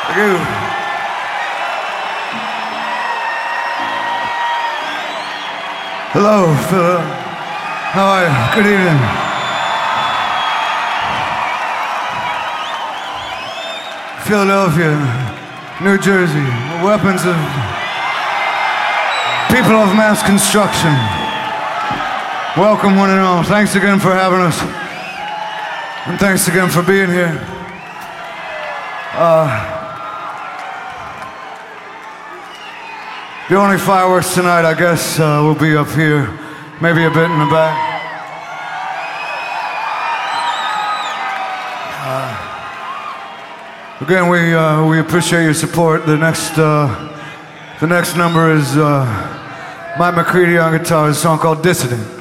Thank you. Hello, Philip. How are you? Good evening. Philadelphia, New Jersey, weapons of people of mass construction. Welcome, one and all. Thanks again for having us. And thanks again for being here. The only fireworks tonight, I guess, will be up here, maybe a bit in the back. Again, we appreciate your support. The next number is Mike McCready on guitar, a song called Dissident.